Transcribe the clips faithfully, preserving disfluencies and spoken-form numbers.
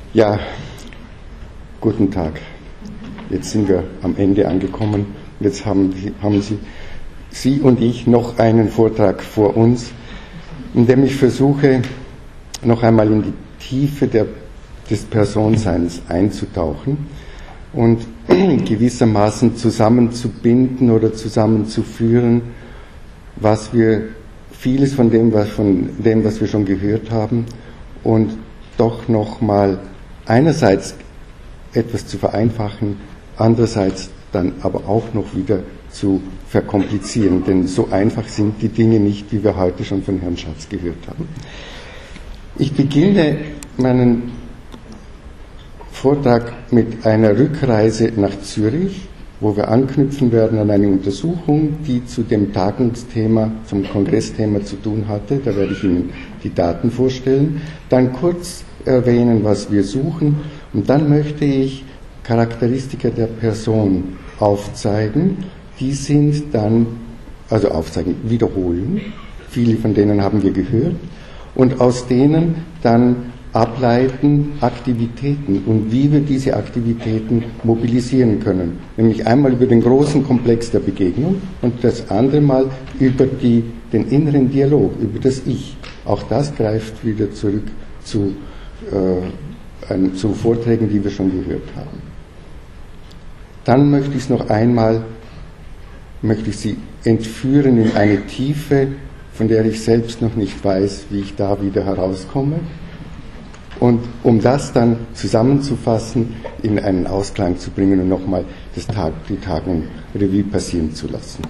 Ja, guten Tag. Jetzt sind wir am Ende angekommen. Jetzt haben, haben Sie, Sie und ich noch einen Vortrag vor uns, in dem ich versuche, noch einmal in die Tiefe der, des Personenseins einzutauchen und gewissermaßen zusammenzubinden oder zusammenzuführen, was wir, vieles von dem, was, von dem, was wir schon gehört haben, und doch nochmal einerseits etwas zu vereinfachen, andererseits dann aber auch noch wieder zu verkomplizieren, denn so einfach sind die Dinge nicht, wie wir heute schon von Herrn Schatz gehört haben. Ich beginne meinen Vortrag mit einer Rückreise nach Zürich, wo wir anknüpfen werden an eine Untersuchung, die zu dem Tagungsthema, zum Kongressthema zu tun hatte. Da werde ich Ihnen die Daten vorstellen, dann kurz erwähnen, was wir suchen, und dann möchte ich Charakteristika der Person aufzeigen. Die sind dann, also aufzeigen, wiederholen, viele von denen haben wir gehört, und aus denen dann ableiten Aktivitäten und wie wir diese Aktivitäten mobilisieren können. Nämlich einmal über den großen Komplex der Begegnung und das andere Mal über die, den inneren Dialog, über das Ich. Auch das greift wieder zurück zu, äh, ein, zu Vorträgen, die wir schon gehört haben. Dann möchte ich es noch einmal, möchte ich Sie entführen in eine Tiefe, von der ich selbst noch nicht weiß, wie ich da wieder herauskomme. Und um das dann zusammenzufassen, in einen Ausklang zu bringen und nochmal das Tag, die Tagung Revue passieren zu lassen.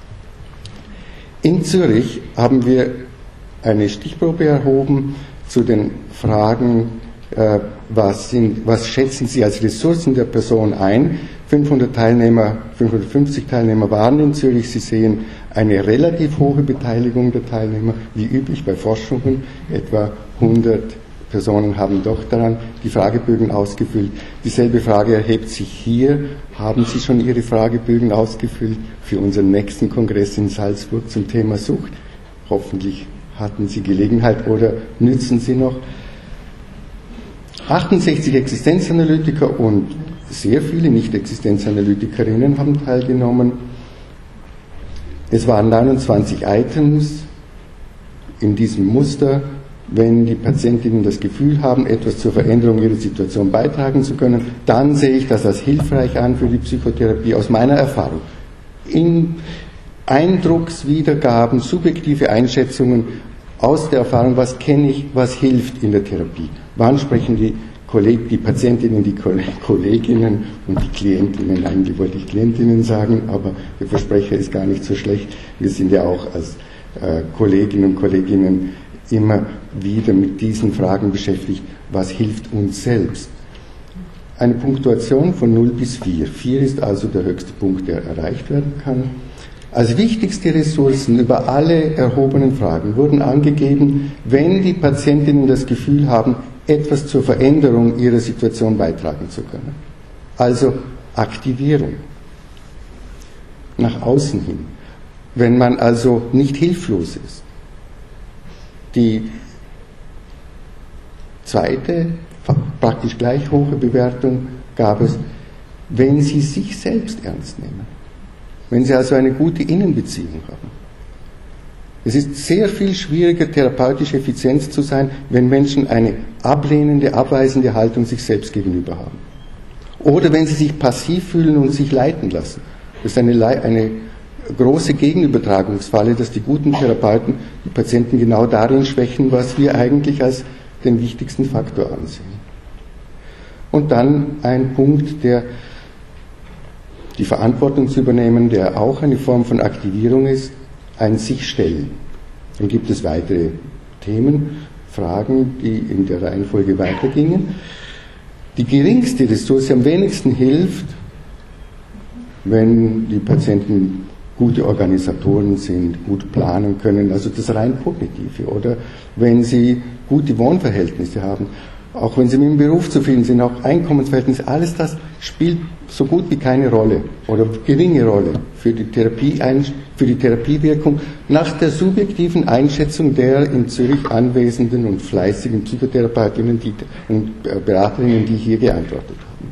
In Zürich haben wir eine Stichprobe erhoben zu den Fragen, äh, was, sind, was schätzen Sie als Ressourcen der Person ein? fünfhundert Teilnehmer, fünfhundertfünfzig Teilnehmer waren in Zürich. Sie sehen eine relativ hohe Beteiligung der Teilnehmer, wie üblich bei Forschungen, etwa hundert Personen haben doch daran die Fragebögen ausgefüllt. Dieselbe Frage erhebt sich hier. Haben Sie schon Ihre Fragebögen ausgefüllt für unseren nächsten Kongress in Salzburg zum Thema Sucht? Hoffentlich hatten Sie Gelegenheit oder nützen Sie noch. achtundsechzig Existenzanalytiker und sehr viele Nicht-Existenzanalytikerinnen haben teilgenommen. Es waren neunundzwanzig Items in diesem Muster. Wenn die Patientinnen das Gefühl haben, etwas zur Veränderung ihrer Situation beitragen zu können, dann sehe ich das als hilfreich an für die Psychotherapie aus meiner Erfahrung. In Eindruckswiedergaben, subjektive Einschätzungen aus der Erfahrung, was kenne ich, was hilft in der Therapie. Wann sprechen die Kolleg- die Patientinnen, die Kolleginnen und die Klientinnen, eigentlich wollte ich Klientinnen sagen, aber der Versprecher ist gar nicht so schlecht. Wir sind ja auch als äh, Kolleginnen und Kolleginnen immer wieder mit diesen Fragen beschäftigt, was hilft uns selbst. Eine Punktuation von null bis vier. vier ist also der höchste Punkt, der erreicht werden kann. Als wichtigste Ressourcen über alle erhobenen Fragen wurden angegeben, wenn die Patientinnen das Gefühl haben, etwas zur Veränderung ihrer Situation beitragen zu können. Also Aktivierung. Nach außen hin. Wenn man also nicht hilflos ist. Die zweite, praktisch gleich hohe Bewertung gab es, wenn Sie sich selbst ernst nehmen. Wenn Sie also eine gute Innenbeziehung haben. Es ist sehr viel schwieriger, therapeutisch effizient zu sein, wenn Menschen eine ablehnende, abweisende Haltung sich selbst gegenüber haben. Oder wenn sie sich passiv fühlen und sich leiten lassen. Das ist eine, eine große Gegenübertragungsfalle, dass die guten Therapeuten die Patienten genau darin schwächen, was wir eigentlich als den wichtigsten Faktor ansehen. Und dann ein Punkt, der die Verantwortung zu übernehmen, der auch eine Form von Aktivierung ist, ein Sich-Stellen. Dann gibt es weitere Themen, Fragen, die in der Reihenfolge weitergingen. Die geringste Ressource, am wenigsten hilft, wenn die Patienten gute Organisatoren sind, gut planen können, also das rein Kognitive, oder wenn sie gute Wohnverhältnisse haben, auch wenn sie mit dem Beruf zufrieden sind, auch Einkommensverhältnisse, alles das spielt so gut wie keine Rolle oder geringe Rolle für die, Therapie, für die Therapiewirkung nach der subjektiven Einschätzung der in Zürich anwesenden und fleißigen Psychotherapeutinnen die, und Beraterinnen, die hier geantwortet haben.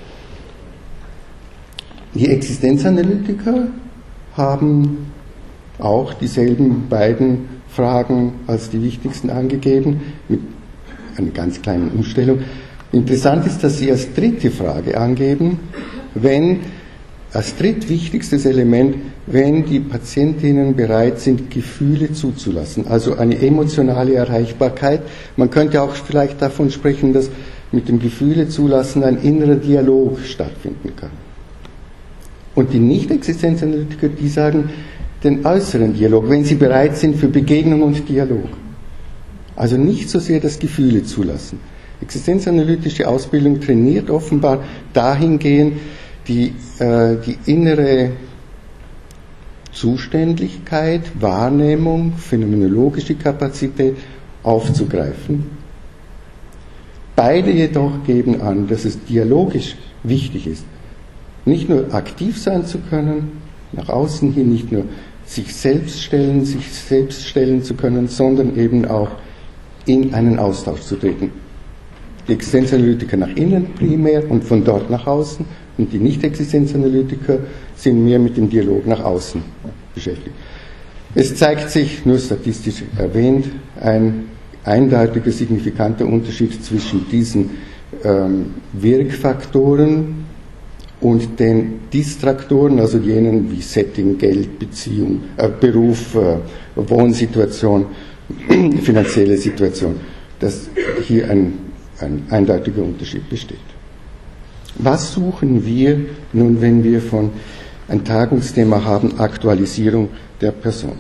Die Existenzanalytiker haben auch dieselben beiden Fragen als die wichtigsten angegeben, mit einer ganz kleinen Umstellung. Interessant ist, dass sie als dritte Frage angeben, wenn, als drittwichtigstes Element, wenn die Patientinnen bereit sind, Gefühle zuzulassen, also eine emotionale Erreichbarkeit. Man könnte auch vielleicht davon sprechen, dass mit dem Gefühle zulassen ein innerer Dialog stattfinden kann. Und die Nicht-Existenzanalytiker, die sagen, den äußeren Dialog, wenn sie bereit sind für Begegnung und Dialog. Also nicht so sehr das Gefühle zulassen. Existenzanalytische Ausbildung trainiert offenbar dahingehend, die, äh, die innere Zuständigkeit, Wahrnehmung, phänomenologische Kapazität aufzugreifen. Beide jedoch geben an, dass es dialogisch wichtig ist, nicht nur aktiv sein zu können, nach außen hin nicht nur sich selbst stellen, sich selbst stellen zu können, sondern eben auch in einen Austausch zu treten. Die Existenzanalytiker nach innen primär und von dort nach außen und die Nicht-Existenzanalytiker sind mehr mit dem Dialog nach außen beschäftigt. Es zeigt sich, nur statistisch erwähnt, ein eindeutiger, signifikanter Unterschied zwischen diesen ähm, Wirkfaktoren und den Distraktoren, also jenen wie Setting, Geld, Beziehung, äh, Beruf, äh, Wohnsituation, finanzielle Situation, dass hier ein, ein eindeutiger Unterschied besteht. Was suchen wir nun, wenn wir von ein Tagungsthema haben, Aktualisierung der Person?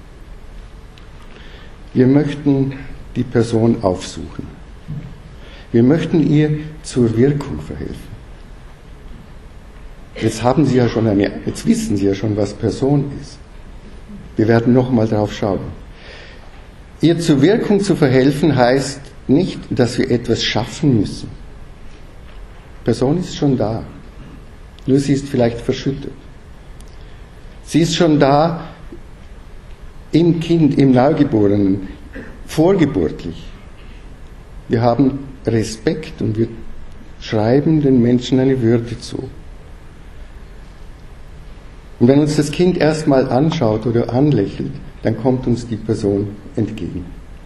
Wir möchten die Person aufsuchen. Wir möchten ihr zur Wirkung verhelfen. Jetzt haben Sie ja schon eine, jetzt wissen Sie ja schon, was Person ist. Wir werden nochmal darauf schauen. Ihr zur Wirkung zu verhelfen heißt nicht, dass wir etwas schaffen müssen. Person ist schon da. Nur sie ist vielleicht verschüttet. Sie ist schon da im Kind, im Neugeborenen, vorgeburtlich. Wir haben Respekt und wir schreiben den Menschen eine Würde zu. Und wenn uns das Kind erstmal anschaut oder anlächelt, dann kommt uns die Person entgegen.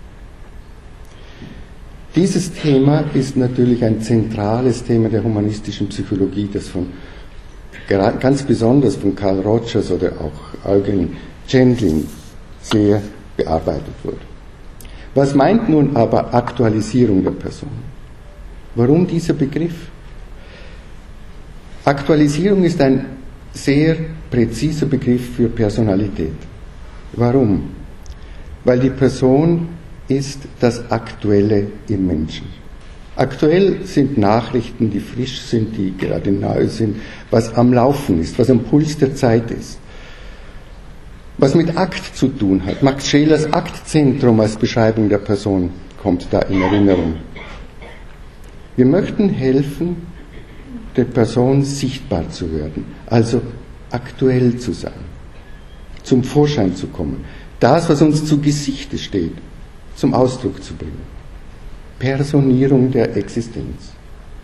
Dieses Thema ist natürlich ein zentrales Thema der humanistischen Psychologie, das von, ganz besonders von Carl Rogers oder auch Eugen Gendlin sehr bearbeitet wurde. Was meint nun aber Aktualisierung der Person? Warum dieser Begriff? Aktualisierung ist ein sehr präziser Begriff für Personalität. Warum? Weil die Person ist das Aktuelle im Menschen. Aktuell sind Nachrichten, die frisch sind, die gerade neu sind, was am Laufen ist, was am Puls der Zeit ist. Was mit Akt zu tun hat. Max Schelers Aktzentrum als Beschreibung der Person kommt da in Erinnerung. Wir möchten helfen, der Person sichtbar zu werden, also aktuell zu sein, zum Vorschein zu kommen, das, was uns zu Gesichte steht, zum Ausdruck zu bringen. Personierung der Existenz.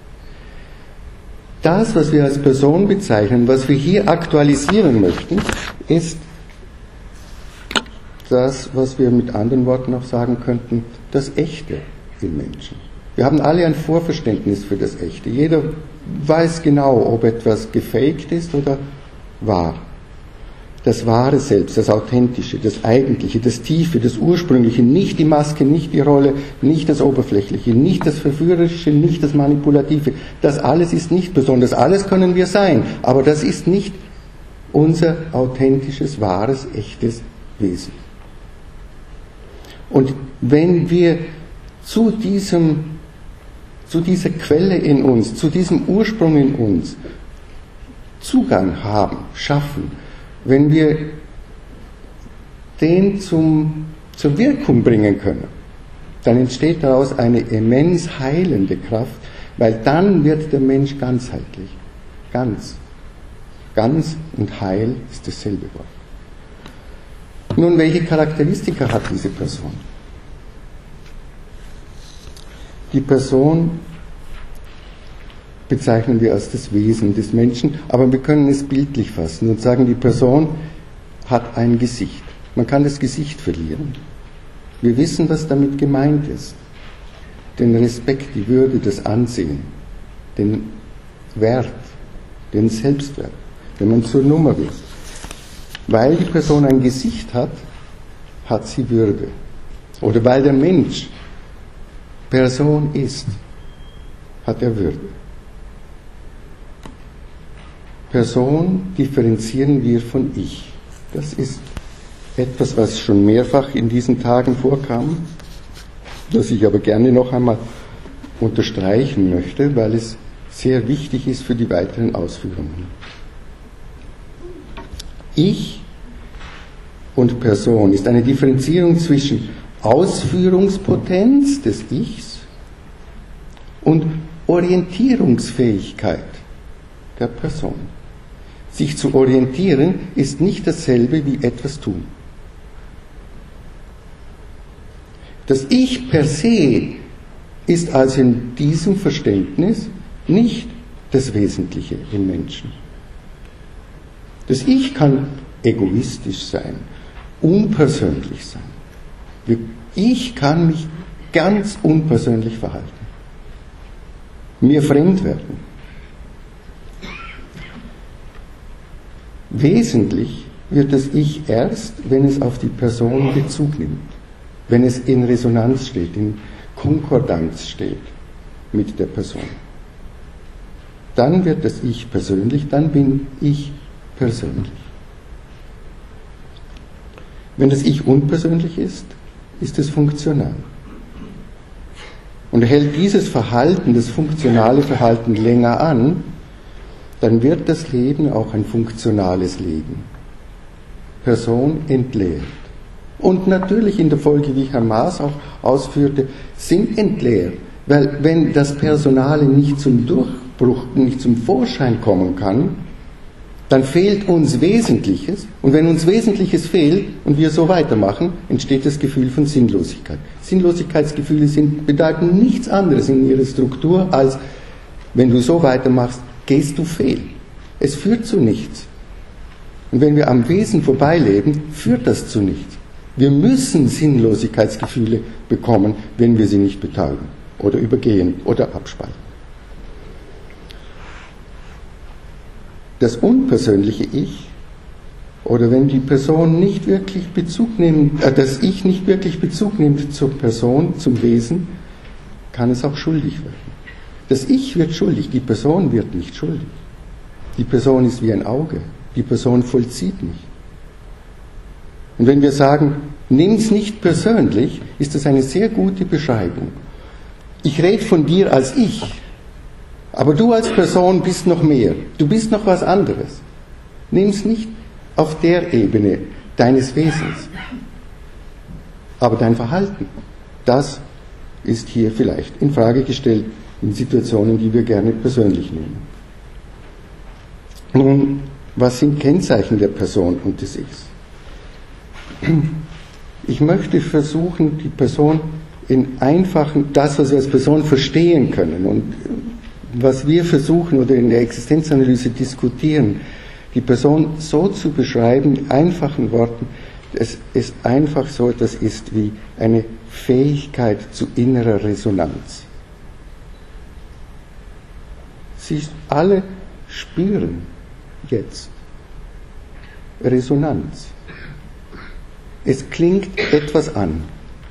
Das, was wir als Person bezeichnen, was wir hier aktualisieren möchten, ist das, was wir mit anderen Worten auch sagen könnten, das Echte im Menschen. Wir haben alle ein Vorverständnis für das Echte. Jeder weiß genau, ob etwas gefaked ist oder wahr. Das wahre Selbst, das Authentische, das Eigentliche, das Tiefe, das Ursprüngliche, nicht die Maske, nicht die Rolle, nicht das Oberflächliche, nicht das Verführerische, nicht das Manipulative. Das alles ist nicht besonders. Alles können wir sein, aber das ist nicht unser authentisches, wahres, echtes Wesen. Und wenn wir zu diesem, zu dieser Quelle in uns, zu diesem Ursprung in uns Zugang haben, schaffen, wenn wir den zum, zur Wirkung bringen können, dann entsteht daraus eine immens heilende Kraft, weil dann wird der Mensch ganzheitlich, ganz, Ganz und Heil ist dasselbe Wort. Nun, welche Charakteristika hat diese Person? Die Person bezeichnen wir als das Wesen des Menschen, aber wir können es bildlich fassen und sagen, die Person hat ein Gesicht. Man kann das Gesicht verlieren. Wir wissen, was damit gemeint ist. Den Respekt, die Würde, das Ansehen, den Wert, den Selbstwert, wenn man zur Nummer wird. Weil die Person ein Gesicht hat, hat sie Würde. Oder weil der Mensch Person ist, hat er Würde. Person differenzieren wir von Ich. Das ist etwas, was schon mehrfach in diesen Tagen vorkam, das ich aber gerne noch einmal unterstreichen möchte, weil es sehr wichtig ist für die weiteren Ausführungen. Ich und Person ist eine Differenzierung zwischen Ausführungspotenz des Ichs und Orientierungsfähigkeit der Person. Sich zu orientieren ist nicht dasselbe wie etwas tun. Das Ich per se ist also in diesem Verständnis nicht das Wesentliche im Menschen. Das Ich kann egoistisch sein, unpersönlich sein. Ich kann mich ganz unpersönlich verhalten, mir fremd werden. Wesentlich wird das Ich erst, wenn es auf die Person Bezug nimmt, wenn es in Resonanz steht, in Konkordanz steht mit der Person. Dann wird das Ich persönlich, dann bin ich persönlich. Wenn das Ich unpersönlich ist, ist es funktional. Und hält dieses Verhalten, das funktionale Verhalten länger an, dann wird das Leben auch ein funktionales Leben. Person entleert. Und natürlich in der Folge, wie Herr Maas auch ausführte, sind entleert. Weil wenn das Personale nicht zum Durchbruch, nicht zum Vorschein kommen kann, dann fehlt uns Wesentliches. Und wenn uns Wesentliches fehlt und wir so weitermachen, entsteht das Gefühl von Sinnlosigkeit. Sinnlosigkeitsgefühle sind, bedeuten nichts anderes in ihrer Struktur, als wenn du so weitermachst, gehst du fehl. Es führt zu nichts. Und wenn wir am Wesen vorbeileben, führt das zu nichts. Wir müssen Sinnlosigkeitsgefühle bekommen, wenn wir sie nicht betäuben oder übergehen oder abspalten. Das unpersönliche Ich, oder wenn die Person nicht wirklich Bezug nimmt, äh, das Ich nicht wirklich Bezug nimmt zur Person, zum Wesen, kann es auch schuldig werden. Das Ich wird schuldig, die Person wird nicht schuldig. Die Person ist wie ein Auge, die Person vollzieht nicht. Und wenn wir sagen, nimm's nicht persönlich, ist das eine sehr gute Beschreibung. Ich rede von dir als Ich, aber du als Person bist noch mehr. Du bist noch was anderes. Nimm's nicht auf der Ebene deines Wesens. Aber dein Verhalten, das ist hier vielleicht in Frage gestellt in Situationen, die wir gerne persönlich nehmen. Nun, was sind Kennzeichen der Person und des Ichs? Ich möchte versuchen, die Person in einfachen, das, was wir als Person verstehen können und was wir versuchen oder in der Existenzanalyse diskutieren, die Person so zu beschreiben, in einfachen Worten, dass es einfach so etwas ist wie eine Fähigkeit zu innerer Resonanz. Sie alle spüren jetzt Resonanz. Es klingt etwas an.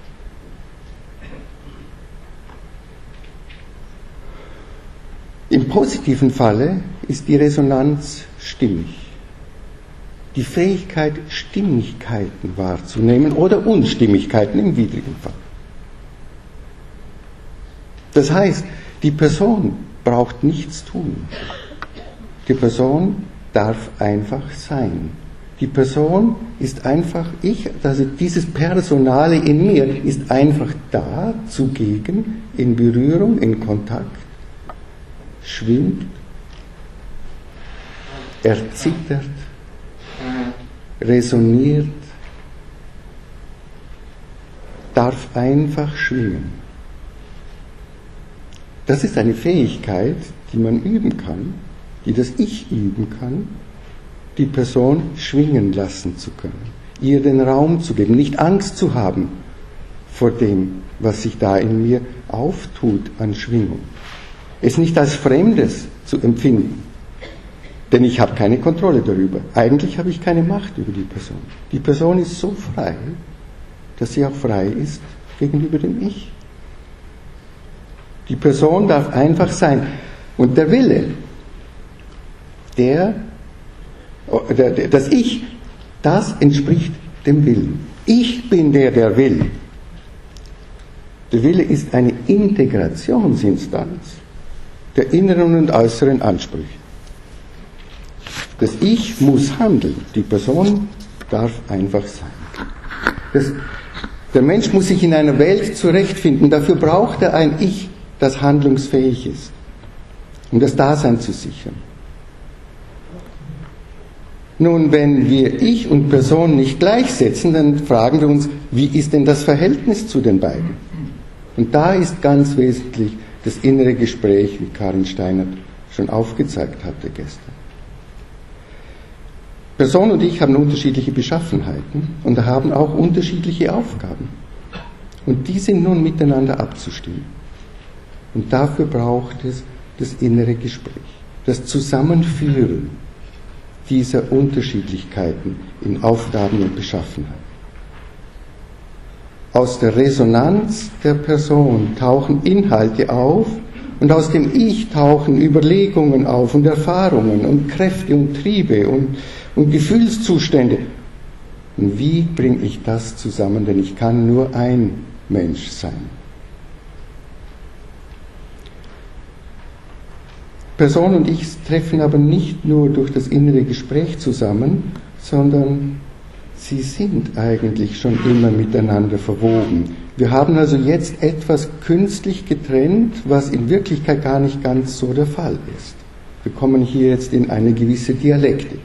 Im positiven Falle ist die Resonanz stimmig. Die Fähigkeit, Stimmigkeiten wahrzunehmen oder Unstimmigkeiten im widrigen Fall. Das heißt, die Person braucht nichts tun. Die Person darf einfach sein. Die Person ist einfach, ich, also dieses Personale in mir ist einfach da, zugegen, in Berührung, in Kontakt, schwimmt, erzittert, resoniert, darf einfach schwingen. Das ist eine Fähigkeit, die man üben kann, die das Ich üben kann, die Person schwingen lassen zu können, ihr den Raum zu geben, nicht Angst zu haben vor dem, was sich da in mir auftut an Schwingung. Es nicht als Fremdes zu empfinden, denn ich habe keine Kontrolle darüber. Eigentlich habe ich keine Macht über die Person. Die Person ist so frei, dass sie auch frei ist gegenüber dem Ich. Die Person darf einfach sein. Und der Wille, der, der, der, das Ich, das entspricht dem Willen. Ich bin der, der will. Der Wille ist eine Integrationsinstanz der inneren und äußeren Ansprüche. Das Ich muss handeln, die Person darf einfach sein. Das, der Mensch muss sich in einer Welt zurechtfinden, dafür braucht er ein Ich, das handlungsfähig ist, um das Dasein zu sichern. Nun, wenn wir Ich und Person nicht gleichsetzen, dann fragen wir uns, wie ist denn das Verhältnis zu den beiden? Und da ist ganz wesentlich das innere Gespräch, wie Karin Steinert schon aufgezeigt hatte gestern. Person und Ich haben unterschiedliche Beschaffenheiten und haben auch unterschiedliche Aufgaben. Und die sind nun miteinander abzustimmen. Und dafür braucht es das innere Gespräch, das Zusammenführen dieser Unterschiedlichkeiten in Aufgaben und Beschaffenheiten. Aus der Resonanz der Person tauchen Inhalte auf und aus dem Ich tauchen Überlegungen auf und Erfahrungen und Kräfte und Triebe und, und Gefühlszustände. Und wie bringe ich das zusammen? Denn ich kann nur ein Mensch sein. Person und Ich treffen aber nicht nur durch das innere Gespräch zusammen, sondern sie sind eigentlich schon immer miteinander verwoben. Wir haben also jetzt etwas künstlich getrennt, was in Wirklichkeit gar nicht ganz so der Fall ist. Wir kommen hier jetzt in eine gewisse Dialektik.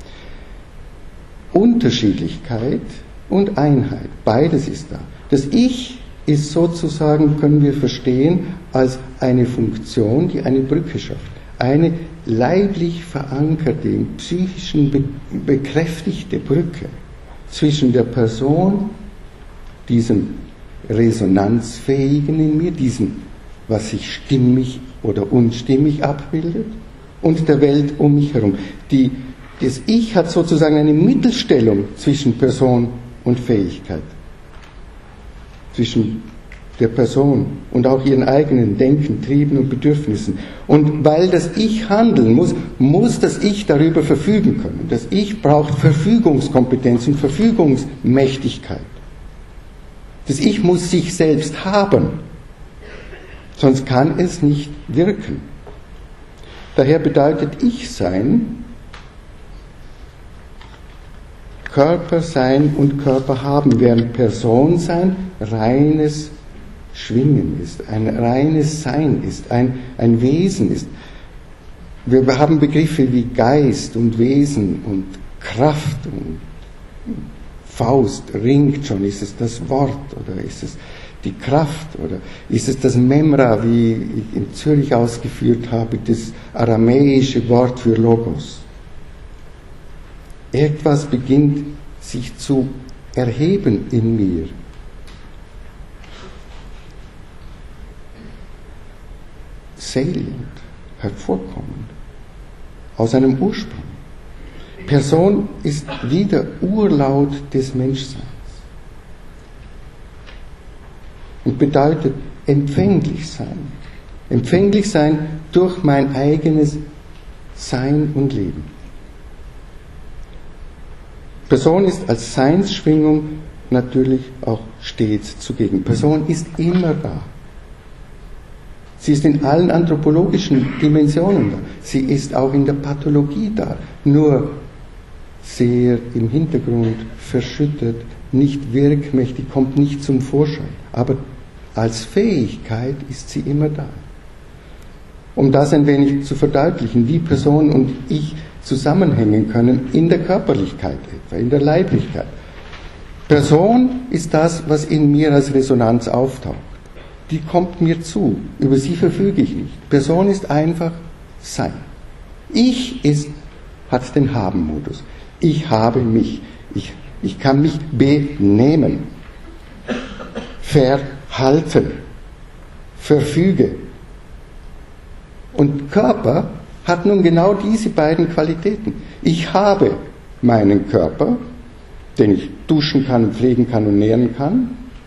Unterschiedlichkeit und Einheit, beides ist da. Das Ich ist sozusagen, können wir verstehen, als eine Funktion, die eine Brücke schafft. Eine leiblich verankerte, im psychischen be- bekräftigte Brücke zwischen der Person, diesem Resonanzfähigen in mir, diesem, was sich stimmig oder unstimmig abbildet, und der Welt um mich herum. Die, das Ich hat sozusagen eine Mittelstellung zwischen Person und Fähigkeit, zwischen der Person und auch ihren eigenen Denken, Trieben und Bedürfnissen. Und weil das Ich handeln muss, muss das Ich darüber verfügen können. Das Ich braucht Verfügungskompetenz und Verfügungsmächtigkeit. Das Ich muss sich selbst haben, sonst kann es nicht wirken. Daher bedeutet Ich-Sein, Körper sein und Körper haben, während Person sein reines Schwingen ist, ein reines Sein ist, ein, ein Wesen ist. Wir haben Begriffe wie Geist und Wesen und Kraft und Faust, ringt schon. Ist es das Wort oder ist es die Kraft oder ist es das Memra, wie ich in Zürich ausgeführt habe, das aramäische Wort für Logos? Etwas beginnt sich zu erheben in mir. Salient, hervorkommend, aus einem Ursprung. Person ist wie der Urlaut des Menschseins und bedeutet empfänglich sein. Empfänglich sein durch mein eigenes Sein und Leben. Person ist als Seinsschwingung natürlich auch stets zugegen. Person ist immer da. Sie ist in allen anthropologischen Dimensionen da. Sie ist auch in der Pathologie da. Nur sehr im Hintergrund, verschüttet, nicht wirkmächtig, kommt nicht zum Vorschein. Aber als Fähigkeit ist sie immer da. Um das ein wenig zu verdeutlichen, wie Person und Ich zusammenhängen können in der Körperlichkeit etwa, in der Leiblichkeit. Person ist das, was in mir als Resonanz auftaucht. Die kommt mir zu, über sie verfüge ich nicht. Person ist einfach Sein. Ich ist, hat den Haben-Modus. Ich habe mich. Ich, ich kann mich benehmen, verhalten, verfüge. Und Körper hat nun genau diese beiden Qualitäten. Ich habe meinen Körper, den ich duschen kann, pflegen kann und nähren kann.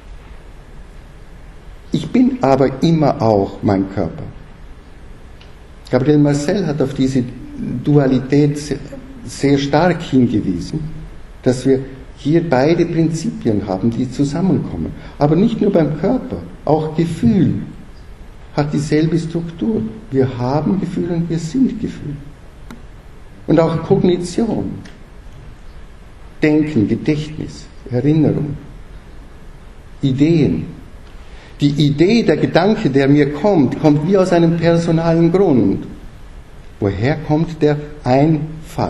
Ich bin aber immer auch mein Körper. Gabriel Marcel hat auf diese Dualität sehr stark hingewiesen, dass wir hier beide Prinzipien haben, die zusammenkommen. Aber nicht nur beim Körper, auch Gefühl hat dieselbe Struktur. Wir haben Gefühl und wir sind Gefühl. Und auch Kognition, Denken, Gedächtnis, Erinnerung, Ideen. Die Idee, der Gedanke, der mir kommt, kommt wie aus einem personalen Grund. Woher kommt der Einfall?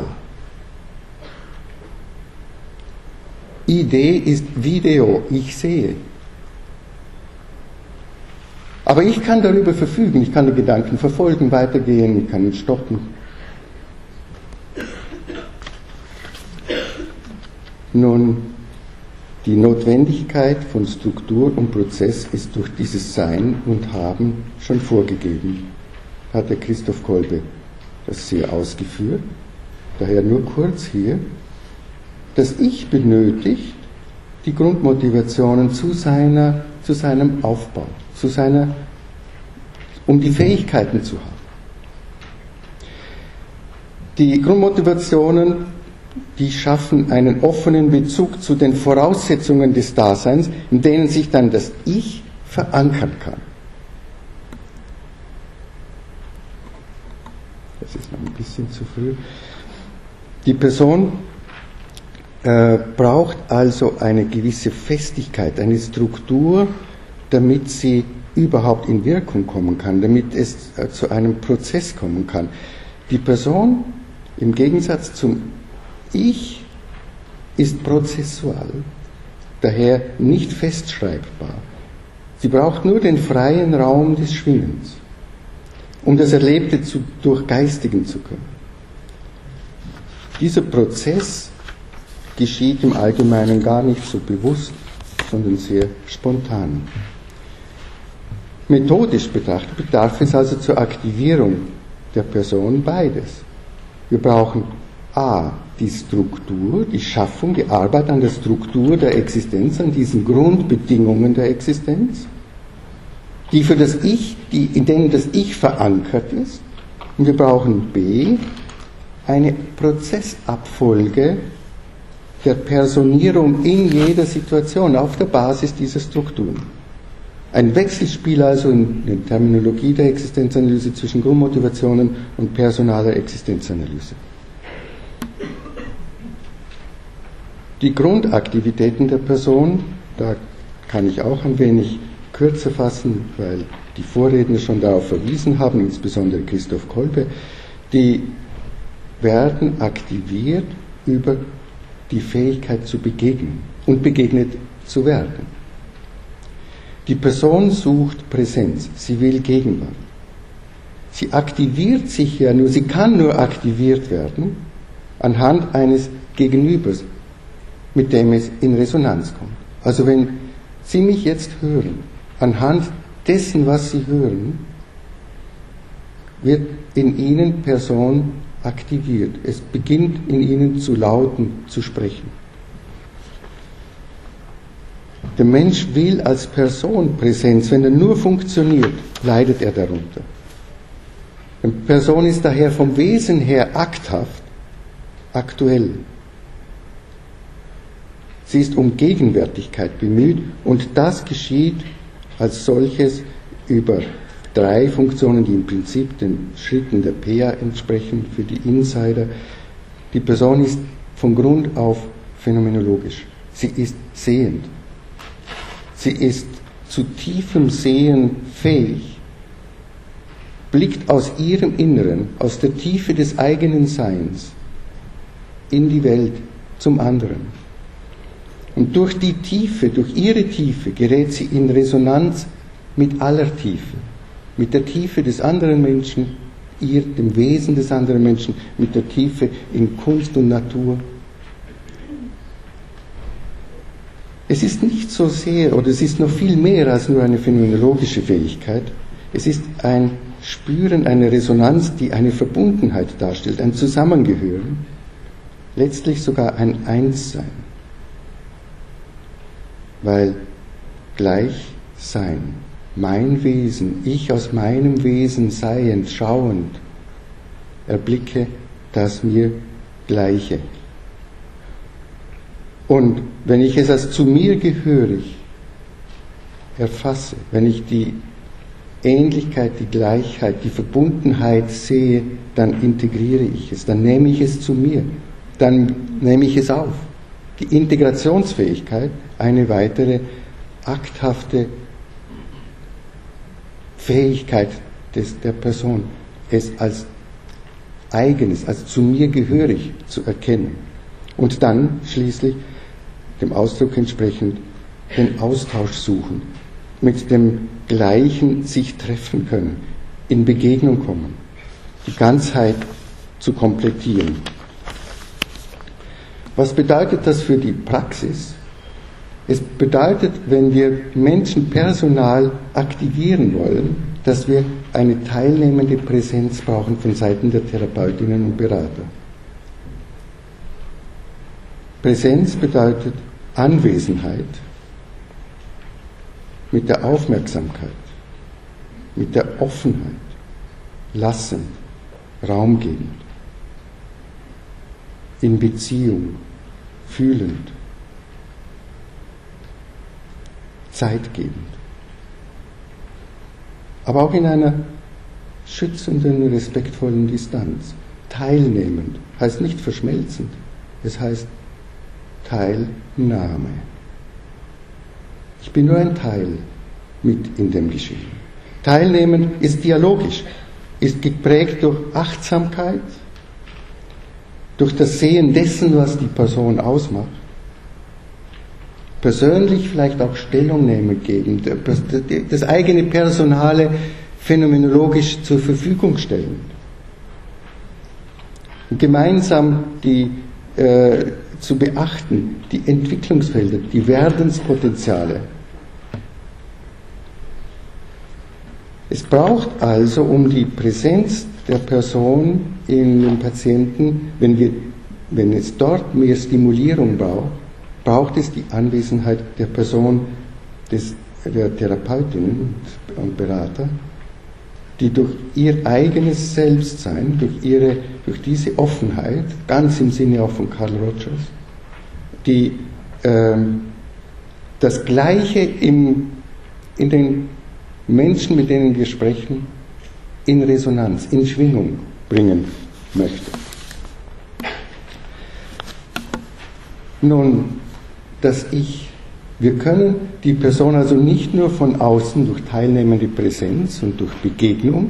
Idee ist Video, ich sehe. Aber ich kann darüber verfügen, ich kann die Gedanken verfolgen, weitergehen, ich kann ihn stoppen. Nun, die Notwendigkeit von Struktur und Prozess ist durch dieses Sein und Haben schon vorgegeben, hat der Christoph Kolbe das sehr ausgeführt. Daher nur kurz hier. Das Ich benötigt die Grundmotivationen zu, seiner, zu seinem Aufbau, zu seiner, um die Fähigkeiten zu haben. Die Grundmotivationen, die schaffen einen offenen Bezug zu den Voraussetzungen des Daseins, in denen sich dann das Ich verankern kann. Das ist noch ein bisschen zu früh. Die Person äh, braucht also eine gewisse Festigkeit, eine Struktur, damit sie überhaupt in Wirkung kommen kann, damit es äh, zu einem Prozess kommen kann. Die Person, im Gegensatz zum Ich, ist prozessual, daher nicht festschreibbar. Sie braucht nur den freien Raum des Schwingens, um das Erlebte zu durchgeistigen zu können. Dieser Prozess geschieht im Allgemeinen gar nicht so bewusst, sondern sehr spontan. Methodisch betrachtet bedarf es also zur Aktivierung der Person beides. Wir brauchen a. die Struktur, die Schaffung, die Arbeit an der Struktur der Existenz, an diesen Grundbedingungen der Existenz, die für das Ich, die, in denen das Ich verankert ist. Und wir brauchen b. eine Prozessabfolge der Personierung in jeder Situation auf der Basis dieser Strukturen. Ein Wechselspiel also in der Terminologie der Existenzanalyse zwischen Grundmotivationen und personaler Existenzanalyse. Die Grundaktivitäten der Person, da kann ich auch ein wenig kürzer fassen, weil die Vorredner schon darauf verwiesen haben, insbesondere Christoph Kolbe, die werden aktiviert über die Fähigkeit zu begegnen und begegnet zu werden. Die Person sucht Präsenz, sie will Gegenwart. Sie aktiviert sich ja nur, sie kann nur aktiviert werden anhand eines Gegenübers, mit dem es in Resonanz kommt. Also wenn Sie mich jetzt hören, anhand dessen, was Sie hören, wird in Ihnen Person aktiviert. Es beginnt in Ihnen zu lauten, zu sprechen. Der Mensch will als Person Präsenz. Wenn er nur funktioniert, leidet er darunter. Eine Person ist daher vom Wesen her akthaft, aktuell. Sie ist um Gegenwärtigkeit bemüht und das geschieht als solches über drei Funktionen, die im Prinzip den Schritten der P A entsprechen für die Insider. Die Person ist von Grund auf phänomenologisch. Sie ist sehend. Sie ist zu tiefem Sehen fähig. blickt aus ihrem Inneren, aus der Tiefe des eigenen Seins in die Welt zum anderen. Und durch die Tiefe, durch ihre Tiefe gerät sie in Resonanz mit aller Tiefe, mit der Tiefe des anderen Menschen, ihr, dem Wesen des anderen Menschen, mit der Tiefe in Kunst und Natur. Es ist nicht so sehr, oder es ist noch viel mehr als nur eine phänomenologische Fähigkeit. Es ist ein Spüren, eine Resonanz, die eine Verbundenheit darstellt, ein Zusammengehören, letztlich sogar ein Einssein. Weil gleich sein, mein Wesen, ich aus meinem Wesen seiend, schauend, erblicke das mir Gleiche. Und wenn ich es als zu mir gehörig erfasse, wenn ich die Ähnlichkeit, die Gleichheit, die Verbundenheit sehe, dann integriere ich es, dann nehme ich es zu mir, dann nehme ich es auf. Die Integrationsfähigkeit, eine weitere akthafte Fähigkeit des, der Person, es als eigenes, als zu mir gehörig zu erkennen. Und dann schließlich dem Ausdruck entsprechend den Austausch suchen, mit dem Gleichen sich treffen können, in Begegnung kommen, die Ganzheit zu komplettieren. Was bedeutet das für die Praxis? Es bedeutet, wenn wir Menschen personal aktivieren wollen, dass wir eine teilnehmende Präsenz brauchen von Seiten der Therapeutinnen und Berater. Präsenz bedeutet Anwesenheit mit der Aufmerksamkeit, mit der Offenheit, lassend, raumgebend, in Beziehung, fühlend, zeitgebend. Aber auch in einer schützenden, respektvollen Distanz. Teilnehmend heißt nicht verschmelzend, es heißt Teilnahme. Ich bin nur ein Teil mit in dem Geschehen. Teilnehmen ist dialogisch, ist geprägt durch Achtsamkeit, durch das Sehen dessen, was die Person ausmacht. Persönlich vielleicht auch Stellungnahme geben, das eigene Personale phänomenologisch zur Verfügung stellen. Und gemeinsam die äh, zu beachten, die Entwicklungsfelder, die Werdenspotenziale. Es braucht also, um die Präsenz der Person in den Patienten, wenn, wir, wenn es dort mehr Stimulierung braucht, braucht es die Anwesenheit der Person, des, der Therapeutinnen und Berater, die durch ihr eigenes Selbstsein, durch, ihre, durch diese Offenheit, ganz im Sinne auch von Carl Rogers, die ähm, das Gleiche im, in den Menschen, mit denen wir sprechen, in Resonanz, in Schwingung bringen möchte. Nun, das Ich. Wir können die Person also nicht nur von außen durch teilnehmende Präsenz und durch Begegnung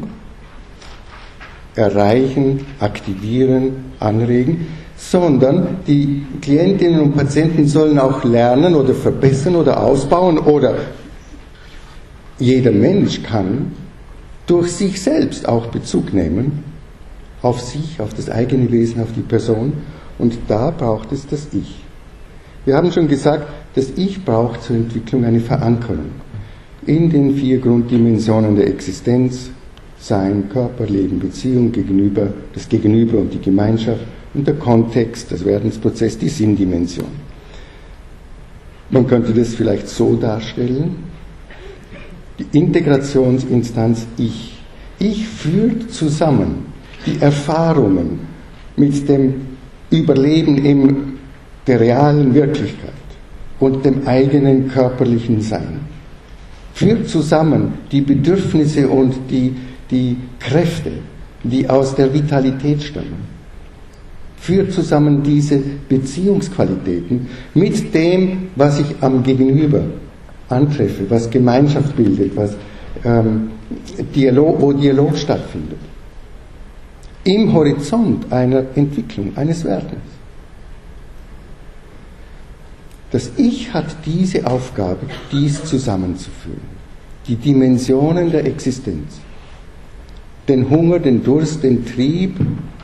erreichen, aktivieren, anregen, sondern die Klientinnen und Patienten sollen auch lernen oder verbessern oder ausbauen, oder jeder Mensch kann durch sich selbst auch Bezug nehmen auf sich, auf das eigene Wesen, auf die Person, und da braucht es das Ich. Wir haben schon gesagt, das Ich braucht zur Entwicklung eine Verankerung in den vier Grunddimensionen der Existenz: Sein, Körper, Leben, Beziehung, Gegenüber, das Gegenüber und die Gemeinschaft, und der Kontext, das Werdensprozess, die Sinndimension. Man könnte das vielleicht so darstellen: die Integrationsinstanz Ich. Ich führt zusammen die Erfahrungen mit dem Überleben in der realen Wirklichkeit und dem eigenen körperlichen Sein. Führt zusammen die Bedürfnisse und die, die Kräfte, die aus der Vitalität stammen. Führt zusammen diese Beziehungsqualitäten mit dem, was ich am Gegenüber antreffe, was Gemeinschaft bildet, was ähm, Dialog, wo Dialog stattfindet. Im Horizont einer Entwicklung, eines Werdens. Das Ich hat diese Aufgabe, dies zusammenzuführen. Die Dimensionen der Existenz. Den Hunger, den Durst, den Trieb,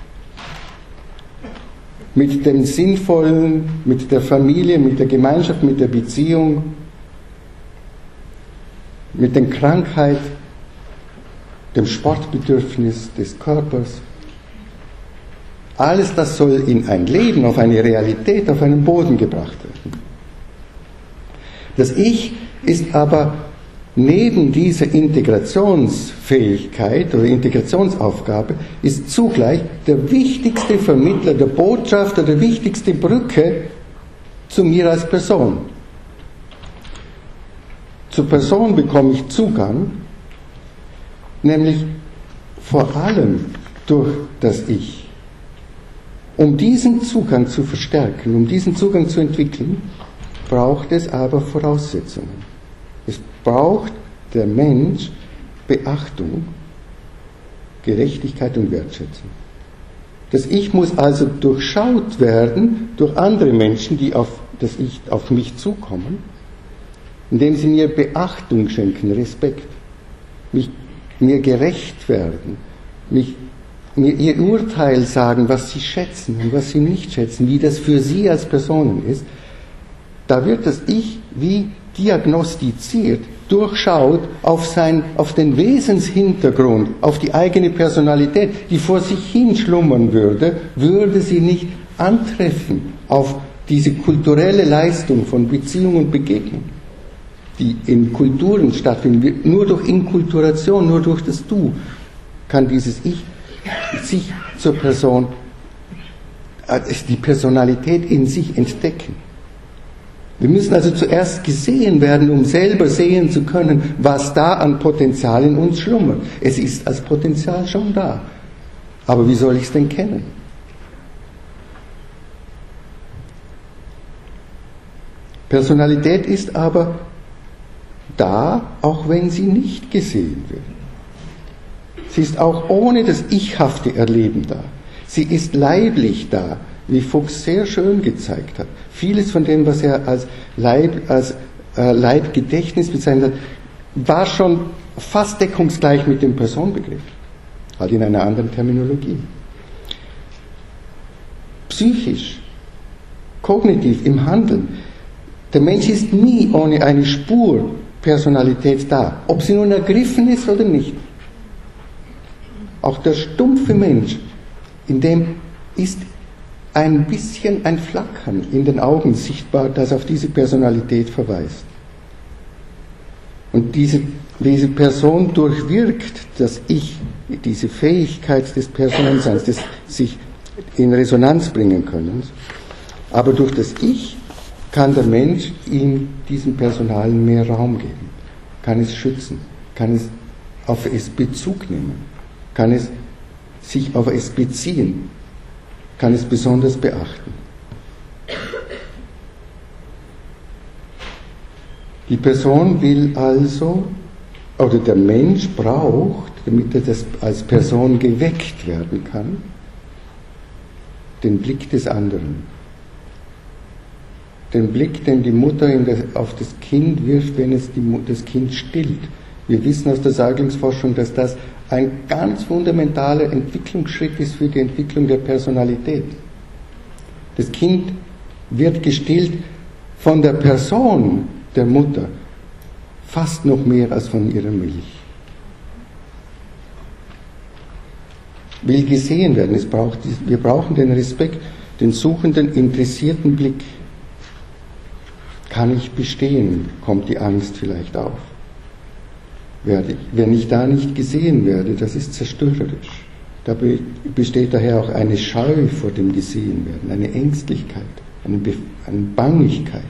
mit dem Sinnvollen, mit der Familie, mit der Gemeinschaft, mit der Beziehung, mit der Krankheit, dem Sportbedürfnis des Körpers. Alles das soll in ein Leben, auf eine Realität, auf einen Boden gebracht werden. Das Ich ist aber neben dieser Integrationsfähigkeit oder Integrationsaufgabe ist zugleich der wichtigste Vermittler, der Botschafter, der wichtigste Brücke zu mir als Person. Zur Person bekomme ich Zugang, nämlich vor allem durch das Ich. Um diesen Zugang zu verstärken, um diesen Zugang zu entwickeln, braucht es aber Voraussetzungen. Es braucht der Mensch Beachtung, Gerechtigkeit und Wertschätzung. Das Ich muss also durchschaut werden durch andere Menschen, die auf das Ich, auf mich zukommen, indem sie mir Beachtung schenken, Respekt, mich, mir gerecht werden, mich, mir ihr Urteil sagen, was sie schätzen und was sie nicht schätzen, wie das für sie als Personen ist. Da wird das Ich wie diagnostiziert, durchschaut auf, sein, auf den Wesenshintergrund, auf die eigene Personalität, die vor sich hin schlummern würde, würde sie nicht antreffen auf diese kulturelle Leistung von Beziehung und Begegnung, die in Kulturen stattfindet. Nur durch Inkulturation, nur durch das Du kann dieses Ich sich zur Person, die Personalität in sich entdecken. Wir müssen also zuerst gesehen werden, um selber sehen zu können, was da an Potenzial in uns schlummert. Es ist als Potenzial schon da. Aber wie soll ich es denn kennen? Personalität ist aber da, auch wenn sie nicht gesehen wird. Sie ist auch ohne das ichhafte Erleben da. Sie ist leiblich da, wie Fuchs sehr schön gezeigt hat. Vieles von dem, was er als, Leib, als äh, Leibgedächtnis bezeichnet hat, war schon fast deckungsgleich mit dem Personenbegriff, halt in einer anderen Terminologie. Psychisch, kognitiv, im Handeln. Der Mensch ist nie ohne eine Spur Personalität da, ob sie nun ergriffen ist oder nicht. Auch der stumpfe Mensch, in dem ist ein bisschen ein Flackern in den Augen sichtbar, das auf diese Personalität verweist. Und diese, diese Person durchwirkt das Ich, diese Fähigkeit des Personenseins, des sich in Resonanz bringen können. Aber durch das Ich kann der Mensch ihm diesem Personalen mehr Raum geben, kann es schützen, kann es auf es Bezug nehmen, kann es sich auf es beziehen, kann es besonders beachten. Die Person will also, oder der Mensch braucht, damit er das als Person geweckt werden kann, den Blick des anderen. Den Blick, den die Mutter in das, auf das Kind wirft, wenn es die, das Kind stillt. Wir wissen aus der Säuglingsforschung, dass das ein ganz fundamentaler Entwicklungsschritt ist für die Entwicklung der Personalität. Das Kind wird gestillt von der Person der Mutter fast noch mehr als von ihrer Milch. Will gesehen werden. Es braucht, wir brauchen den Respekt, den suchenden, interessierten Blick. Kann ich bestehen, kommt die Angst vielleicht auf. Werde ich, wenn ich da nicht gesehen werde, das ist zerstörerisch. Da besteht daher auch eine Scheu vor dem Gesehenwerden, eine Ängstlichkeit, eine, Be- eine Bangigkeit.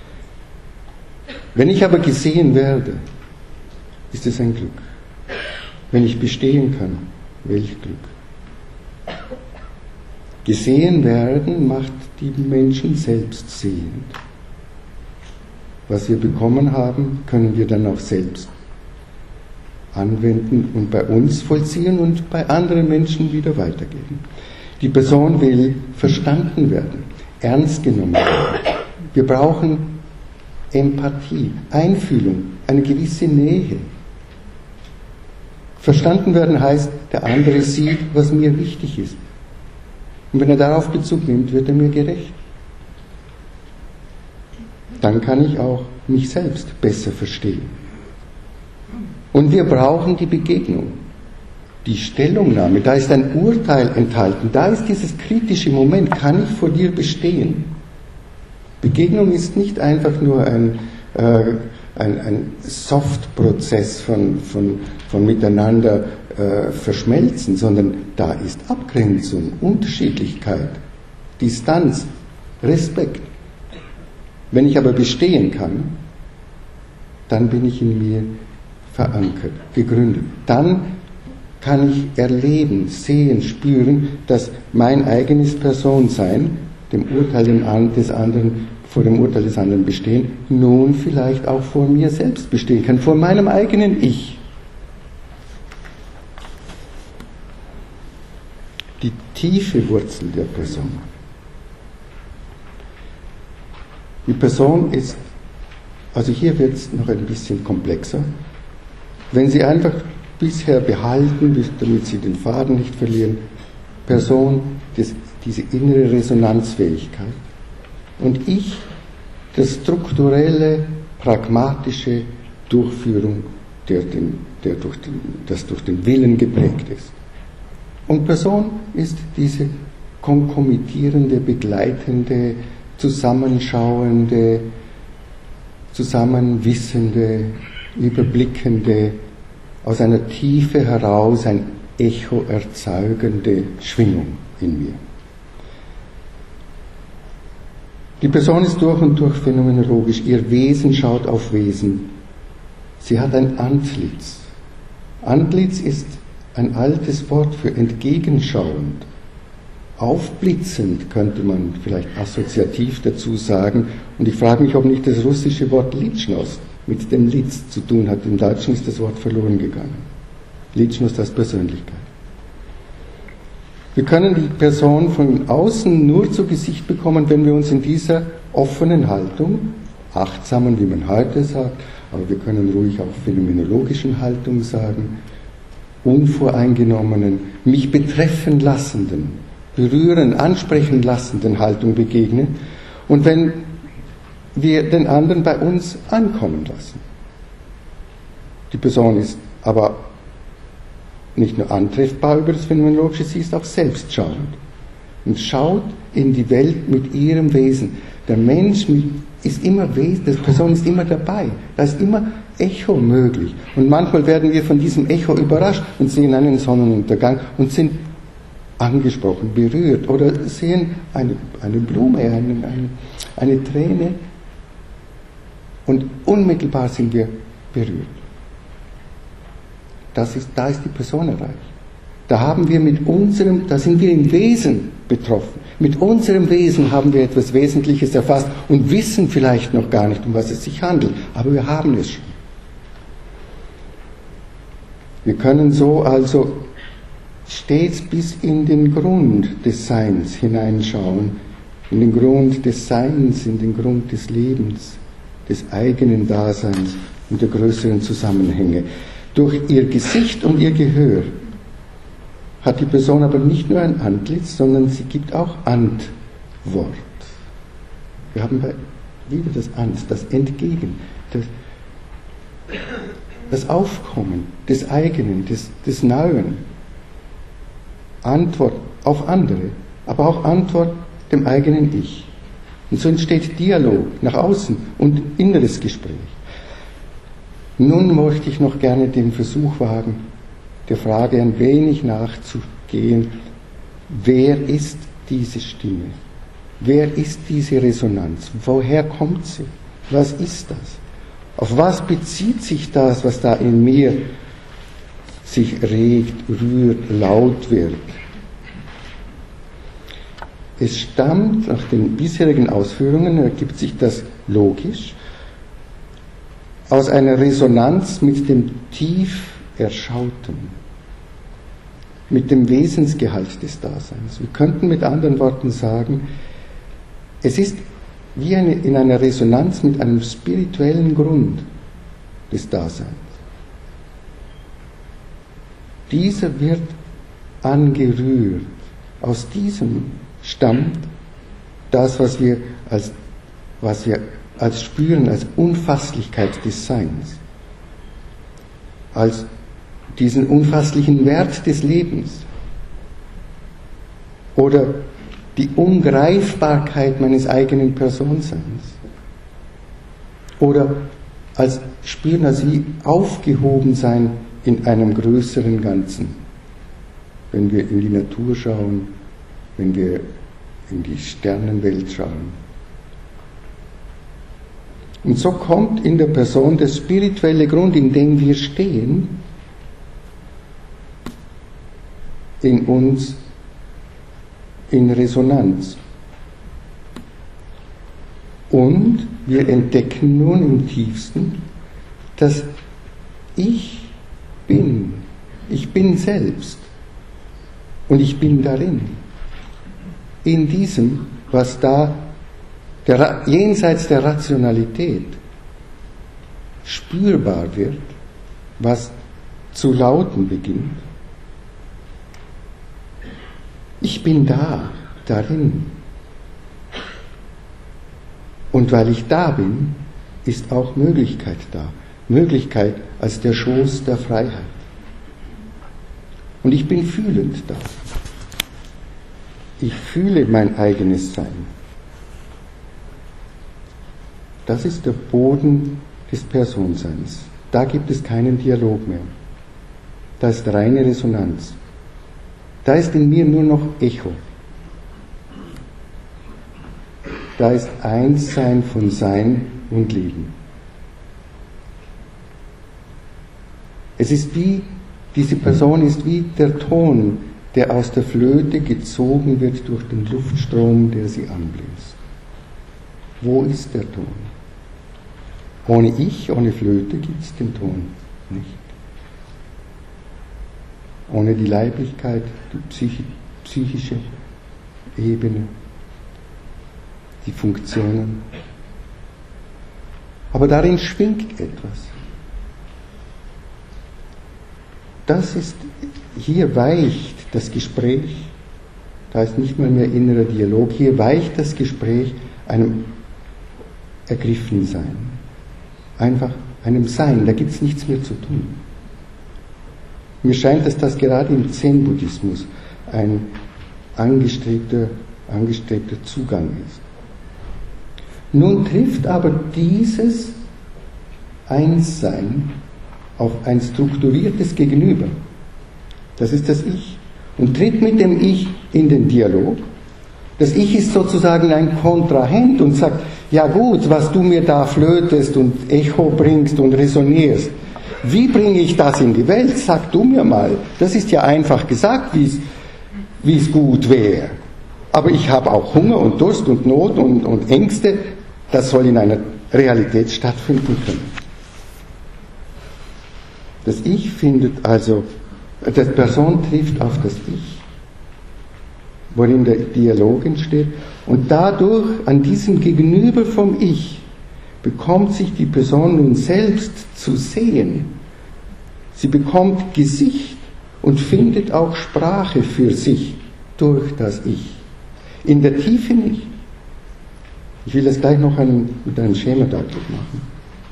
Wenn ich aber gesehen werde, ist es ein Glück. Wenn ich bestehen kann, welch Glück. Gesehen werden macht die Menschen selbst sehend. Was wir bekommen haben, können wir dann auch selbst anwenden und bei uns vollziehen und bei anderen Menschen wieder weitergeben. Die Person will verstanden werden, ernst genommen werden. Wir brauchen Empathie, Einfühlung, eine gewisse Nähe. Verstanden werden heißt, der andere sieht, was mir wichtig ist. Und wenn er darauf Bezug nimmt, wird er mir gerecht. Dann kann ich auch mich selbst besser verstehen. Und wir brauchen die Begegnung, die Stellungnahme. Da ist ein Urteil enthalten. Da ist dieses kritische Moment. Kann ich vor dir bestehen? Begegnung ist nicht einfach nur ein, äh, ein, ein Soft-Prozess von, von, von miteinander äh, verschmelzen, sondern da ist Abgrenzung, Unterschiedlichkeit, Distanz, Respekt. Wenn ich aber bestehen kann, dann bin ich in mir verankert, gegründet. Dann kann ich erleben, sehen, spüren, dass mein eigenes Personsein dem Urteil des anderen, vor dem Urteil des anderen bestehen, nun vielleicht auch vor mir selbst bestehen kann, vor meinem eigenen Ich. Die tiefe Wurzel der Person. Die Person ist, also hier wird es noch ein bisschen komplexer. Wenn Sie einfach bisher behalten, damit Sie den Faden nicht verlieren, Person, das, diese innere Resonanzfähigkeit und ich, das strukturelle, pragmatische Durchführung, der den, der durch den, das durch den Willen geprägt ist. Und Person ist diese konkomitierende, begleitende, zusammenschauende, zusammenwissende, überblickende, aus einer Tiefe heraus ein Echo erzeugende Schwingung in mir. Die Person ist durch und durch phänomenologisch. Ihr Wesen schaut auf Wesen. Sie hat ein Antlitz. Antlitz ist ein altes Wort für entgegenschauend. Aufblitzend könnte man vielleicht assoziativ dazu sagen. Und ich frage mich, ob nicht das russische Wort Litschnos mit dem Litz zu tun hat. Im Deutschen ist das Wort verloren gegangen. Litschnos als Persönlichkeit. Wir können die Person von außen nur zu Gesicht bekommen, wenn wir uns in dieser offenen Haltung, achtsamen, wie man heute sagt, aber wir können ruhig auch phänomenologischen Haltung sagen, unvoreingenommenen, mich betreffen lassenden, berühren, ansprechen lassenden Haltung begegnen und wenn wir den anderen bei uns ankommen lassen. Die Person ist aber nicht nur antreffbar über das Phänomenologische, sie ist auch selbstschauend und schaut in die Welt mit ihrem Wesen. Der Mensch ist immer Wesen, die Person ist immer dabei, da ist immer Echo möglich. Und manchmal werden wir von diesem Echo überrascht und sehen einen Sonnenuntergang und sind angesprochen, berührt oder sehen eine, eine Blume, eine, eine, eine Träne und unmittelbar sind wir berührt. Das ist, da ist die Person erreicht. Da haben wir mit unserem, da sind wir im Wesen betroffen. Mit unserem Wesen haben wir etwas Wesentliches erfasst und wissen vielleicht noch gar nicht, um was es sich handelt, aber wir haben es schon. Wir können so also stets bis in den Grund des Seins hineinschauen, in den Grund des Seins, in den Grund des Lebens, des eigenen Daseins und der größeren Zusammenhänge. Durch ihr Gesicht und ihr Gehör hat die Person aber nicht nur ein Antlitz, sondern sie gibt auch Antwort. Wir haben wieder das Ant, das Entgegen, das, das Aufkommen des eigenen, des, des Neuen. Antwort auf andere, aber auch Antwort dem eigenen Ich. Und so entsteht Dialog nach außen und inneres Gespräch. Nun möchte ich noch gerne den Versuch wagen, der Frage ein wenig nachzugehen, wer ist diese Stimme? Wer ist diese Resonanz? Woher kommt sie? Was ist das? Auf was bezieht sich das, was da in mir sich regt, rührt, laut wird? Es stammt, nach den bisherigen Ausführungen ergibt sich das logisch, aus einer Resonanz mit dem tief erschauten, mit dem Wesensgehalt des Daseins. Wir könnten mit anderen Worten sagen, es ist wie eine, in einer Resonanz mit einem spirituellen Grund des Daseins. Dieser wird angerührt. Aus diesem stammt das, was wir als, was wir als spüren, als Unfasslichkeit des Seins, als diesen unfasslichen Wert des Lebens oder die Ungreifbarkeit meines eigenen Personenseins oder als spüren, als wie aufgehoben sein in einem größeren Ganzen. Wenn wir in die Natur schauen, wenn wir in die Sternenwelt schauen. Und so kommt in der Person der spirituelle Grund, in dem wir stehen, in uns in Resonanz. Und wir entdecken nun im tiefsten, dass ich bin, ich bin selbst und ich bin darin, in diesem, was da der, jenseits der Rationalität spürbar wird, was zu lauten beginnt. Ich bin da, darin. Und weil ich da bin, ist auch Möglichkeit da. Möglichkeit als der Schoß der Freiheit. Und ich bin fühlend da. Ich fühle mein eigenes Sein. Das ist der Boden des Personenseins. Da gibt es keinen Dialog mehr. Da ist reine Resonanz. Da ist in mir nur noch Echo. Da ist Einssein von Sein und Leben. Es ist wie, diese Person ist wie der Ton, der aus der Flöte gezogen wird durch den Luftstrom, der sie anbläst. Wo ist der Ton? Ohne Ich, ohne Flöte gibt es den Ton nicht. Ohne die Leiblichkeit, die Psychi- psychische Ebene, die Funktionen. Aber darin schwingt etwas. Das ist, hier weicht das Gespräch, da ist nicht mal mehr innerer Dialog, hier weicht das Gespräch einem Ergriffensein. Einfach einem Sein, da gibt es nichts mehr zu tun. Mir scheint, dass das gerade im Zen-Buddhismus ein angestrebter, angestrebter Zugang ist. Nun trifft aber dieses Einssein auf ein strukturiertes Gegenüber. Das ist das Ich. Und tritt mit dem Ich in den Dialog. Das Ich ist sozusagen ein Kontrahent und sagt, ja gut, was du mir da flötest und Echo bringst und resonierst, wie bringe ich das in die Welt? Sag du mir mal. Das ist ja einfach gesagt, wie es gut wäre. Aber ich habe auch Hunger und Durst und Not und, und Ängste. Das soll in einer Realität stattfinden können. Das Ich findet also, die Person trifft auf das Ich, worin der Dialog entsteht. Und dadurch, an diesem Gegenüber vom Ich, bekommt sich die Person nun selbst zu sehen. Sie bekommt Gesicht und findet auch Sprache für sich durch das Ich. In der Tiefe nicht. Ich will das gleich noch ein, mit einem Schema deutlich machen.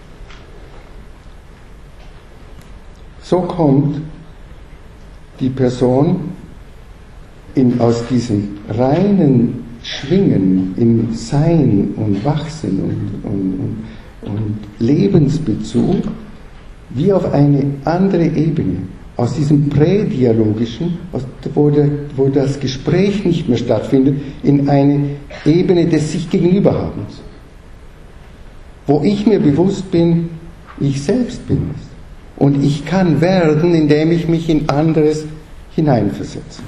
So kommt die Person in, aus diesem reinen Schwingen in Sein und Wachsen und, und, und, und Lebensbezug wie auf eine andere Ebene, aus diesem Prädialogischen, aus, wo, der, wo das Gespräch nicht mehr stattfindet, in eine Ebene des sich Gegenüberhabens, wo ich mir bewusst bin, ich selbst bin es. Und ich kann werden, indem ich mich in anderes hineinversetze.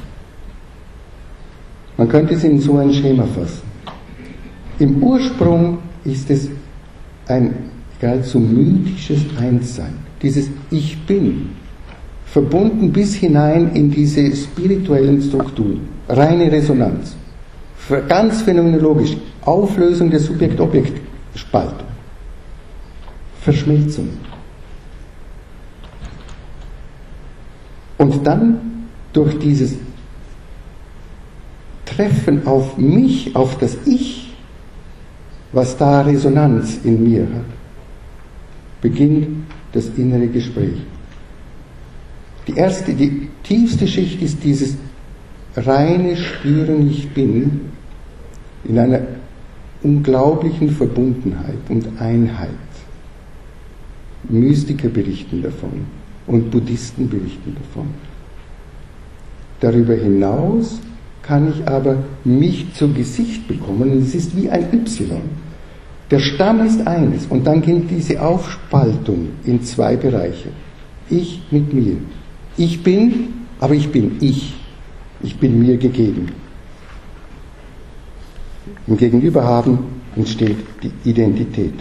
Man könnte es in so ein Schema fassen. Im Ursprung ist es ein geradezu mythisches Einssein. Dieses Ich Bin verbunden bis hinein in diese spirituellen Strukturen, reine Resonanz, ganz phänomenologisch, Auflösung der Subjekt-Objekt-Spaltung, Verschmelzung. Und dann durch dieses Treffen auf mich, auf das Ich, was da Resonanz in mir hat, beginnt das innere Gespräch. Die erste, die tiefste Schicht ist dieses reine Spüren, ich bin, in einer unglaublichen Verbundenheit und Einheit. Mystiker berichten davon und Buddhisten berichten davon. Darüber hinaus kann ich aber mich zu Gesicht bekommen und es ist wie ein Y. Der Stamm ist eines und dann geht diese Aufspaltung in zwei Bereiche. Ich mit mir. Ich bin, aber ich bin ich. Ich bin mir gegeben. Im Gegenüberhaben entsteht die Identität.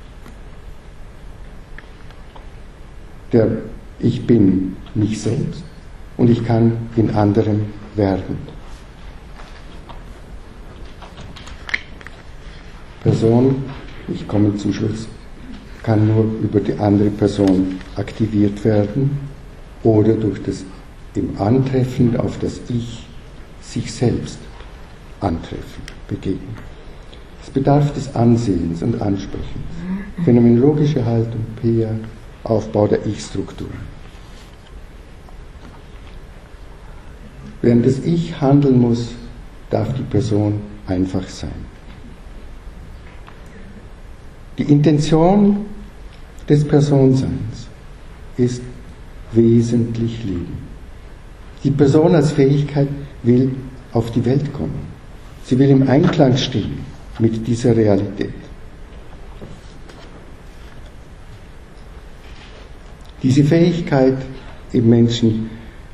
Der Ich bin mich selbst und ich kann in anderen werden. Person, ich komme zum Schluss, kann nur über die andere Person aktiviert werden oder durch das im Antreffen auf das Ich sich selbst antreffen, begegnen. Es bedarf des Ansehens und Ansprechens. Phänomenologische Haltung, P A, Aufbau der Ich-Struktur. Während das Ich handeln muss, darf die Person einfach sein. Die Intention des Personseins ist wesentlich Leben. Die Person als Fähigkeit will auf die Welt kommen. Sie will im Einklang stehen mit dieser Realität. Diese Fähigkeit im Menschen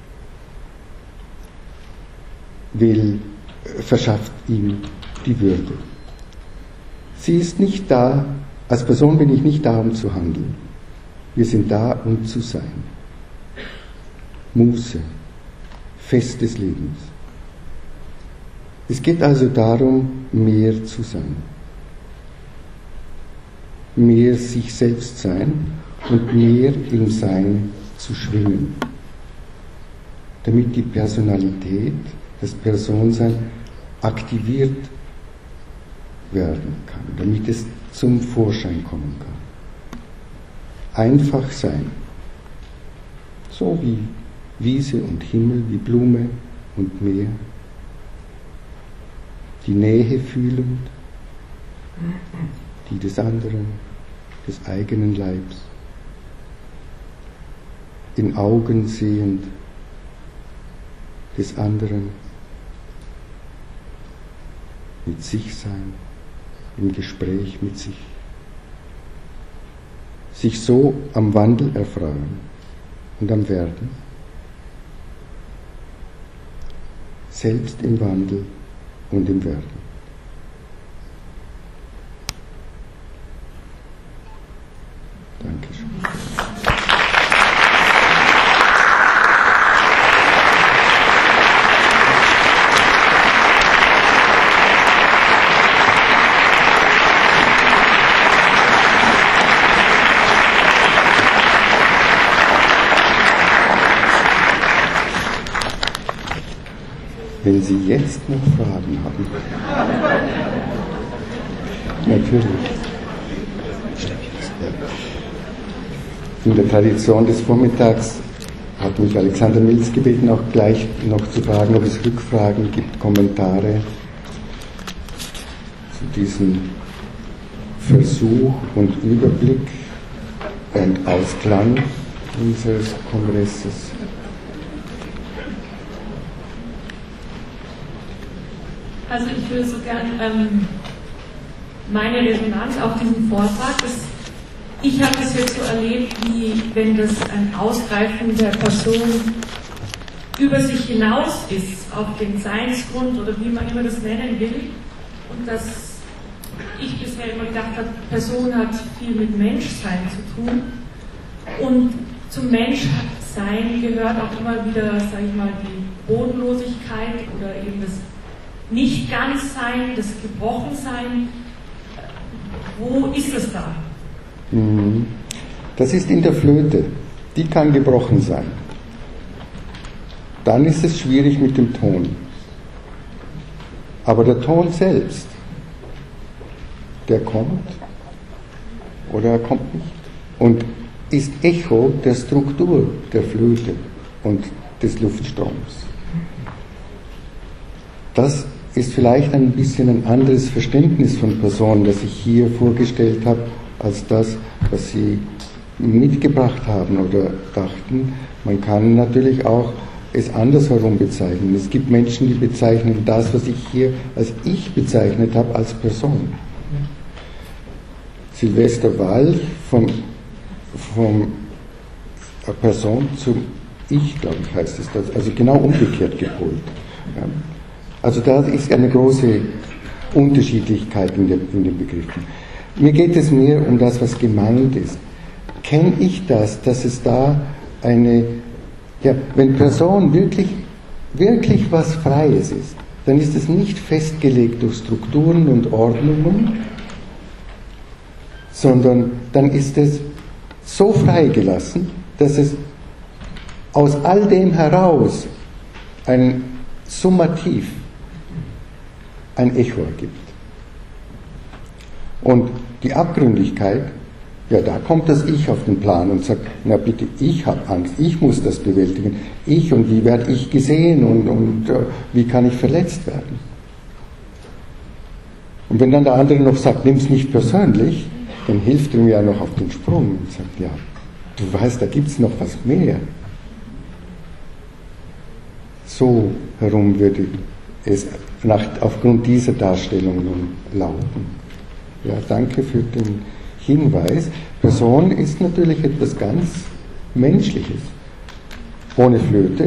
will, verschafft ihm die Würde. Sie ist nicht da, als Person bin ich nicht da, um zu handeln. Wir sind da, um zu sein. Muße, Fest des Lebens. Es geht also darum, mehr zu sein. Mehr sich selbst sein und mehr im Sein zu schwingen. Damit die Personalität, das Personsein aktiviert werden kann, damit es zum Vorschein kommen kann. Einfach sein. So wie Wiese und Himmel, wie Blume und Meer. Die Nähe fühlend, die des anderen, des eigenen Leibs. In Augen sehend des anderen. Mit sich sein, im Gespräch mit sich. Sich so am Wandel erfreuen und am Werden. Selbst im Wandel und im Werden. Dankeschön. Wenn Sie jetzt noch Fragen haben. Natürlich. In der Tradition des Vormittags hat mich Alexander Milz gebeten, auch gleich noch zu fragen, ob es Rückfragen gibt, Kommentare zu diesem Versuch und Überblick und Ausklang unseres Kongresses. Also ich würde so gern ähm, meine Resonanz auf diesen Vortrag, das, ich habe das jetzt so erlebt, wie wenn das ein Ausgreifen der Person über sich hinaus ist, auf den Seinsgrund oder wie man immer das nennen will, und dass ich bisher immer gedacht habe, Person hat viel mit Menschsein zu tun und zum Menschsein Sein gehört auch immer wieder, sage ich mal, die Bodenlosigkeit oder eben das Nicht-Ganz-Sein, das Gebrochensein. Wo ist es da? Das ist in der Flöte. Die kann gebrochen sein. Dann ist es schwierig mit dem Ton. Aber der Ton selbst, der kommt oder er kommt nicht. Und ist Echo der Struktur der Flöte und des Luftstroms. Das ist vielleicht ein bisschen ein anderes Verständnis von Personen, das ich hier vorgestellt habe, als das, was Sie mitgebracht haben oder dachten. Man kann natürlich auch es andersherum bezeichnen. Es gibt Menschen, die bezeichnen das, was ich hier als Ich bezeichnet habe, als Person. Silvester Walch vom, vom Person zum Ich, glaube ich, heißt es das. Also genau umgekehrt gepolt. Ja. Also da ist eine große Unterschiedlichkeit in, der, in den Begriffen. Mir geht es mehr um das, was gemeint ist. Kenne ich das, dass es da eine, ja, wenn Person wirklich, wirklich was Freies ist, dann ist es nicht festgelegt durch Strukturen und Ordnungen, sondern dann ist es so freigelassen, dass es aus all dem heraus ein Summativ, ein Echo ergibt. Und die Abgründigkeit, ja, da kommt das Ich auf den Plan und sagt, na bitte, ich habe Angst, ich muss das bewältigen, ich und wie werde ich gesehen und, und uh, wie kann ich verletzt werden. Und wenn dann der andere noch sagt, nimm es nicht persönlich, dann hilft er mir ja noch auf den Sprung und sagt, ja, du weißt, da gibt es noch was mehr. So herum würde es nach, aufgrund dieser Darstellung nun lauten. Ja, danke für den Hinweis. Person ist natürlich etwas ganz Menschliches. Ohne Flöte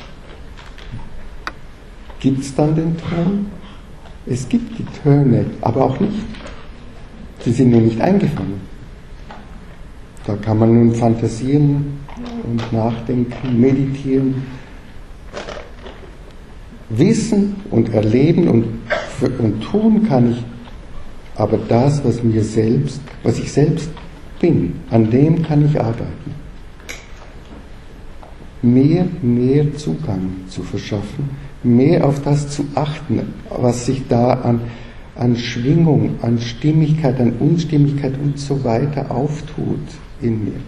gibt es dann den Ton? Es gibt die Töne, aber auch nicht. Sie sind nur nicht eingefangen. Da kann man nun fantasieren und nachdenken, meditieren, wissen und erleben und, und tun kann ich, aber das, was mir selbst, was ich selbst bin, an dem kann ich arbeiten. Mehr, mehr Zugang zu verschaffen, mehr auf das zu achten, was sich da an, an Schwingung, an Stimmigkeit, an Unstimmigkeit und so weiter auftut in mir.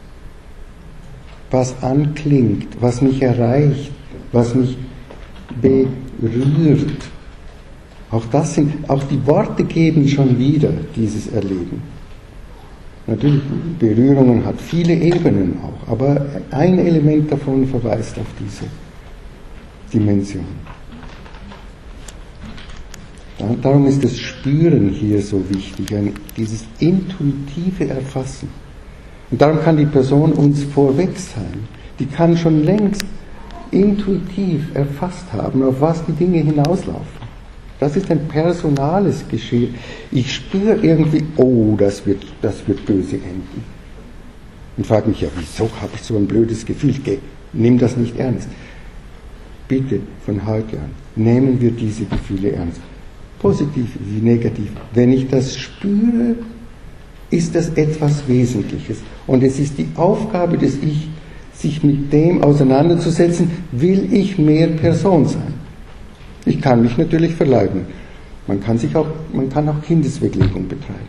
Was anklingt, was mich erreicht, was mich berührt. Auch das sind, auch die Worte geben schon wieder dieses Erleben. Natürlich, Berührungen hat viele Ebenen auch, aber ein Element davon verweist auf diese Dimension. Darum ist das Spüren hier so wichtig, dieses intuitive Erfassen. Und darum kann die Person uns vorweg sein. Die kann schon längst intuitiv erfasst haben, auf was die Dinge hinauslaufen. Das ist ein personales Geschehen. Ich spüre irgendwie, oh, das wird, das wird böse enden. Und frage mich, ja, wieso habe ich so ein blödes Gefühl? Geh, nimm das nicht ernst. Bitte, von heute an, nehmen wir diese Gefühle ernst. Positiv wie negativ. Wenn ich das spüre, ist das etwas Wesentliches. Und es ist die Aufgabe des Ich, sich mit dem auseinanderzusetzen, will ich mehr Person sein. Ich kann mich natürlich verleugnen. Man kann sich auch, man kann auch Kindesweglegung betreiben.